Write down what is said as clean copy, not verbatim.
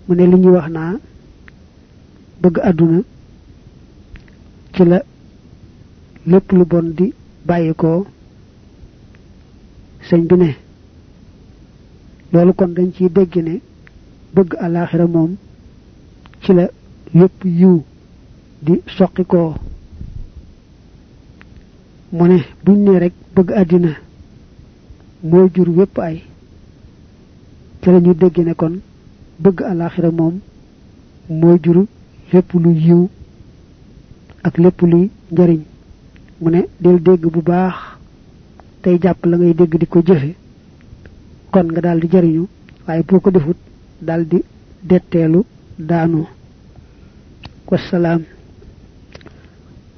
mu ne li ñuy wax naa bëgg àdduna ci la lépp lu bon di bàyyi ko sëñ bi ne loolu kon dañ ciy dégg ne bëgg àllaaxira moom ci la yépp yiw di soqi ko mu ne buñ ne rek bëgg àddina mooy jur wépp ay ci la ñu dégg ne kon bëgg àllaaxira moom mooy jur lépp lu yiw ak lépp luy njariñ mu ne del dégg bu baax tey jàpp la ngay dégg di ko jëfe kon nga daldi jariñu waaye boo ko defut daldi detteelu daanu wasalaam